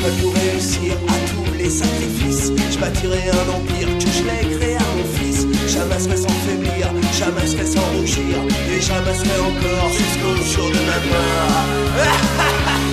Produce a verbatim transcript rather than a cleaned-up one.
pas tout réussir, à tous les sacrifices. Je bâtirai un empire que je léguerai à mon fils. Jamais serai sans faiblir, jamais serai sans rougir, et jamais serai encore jusqu'au jour de ma mort.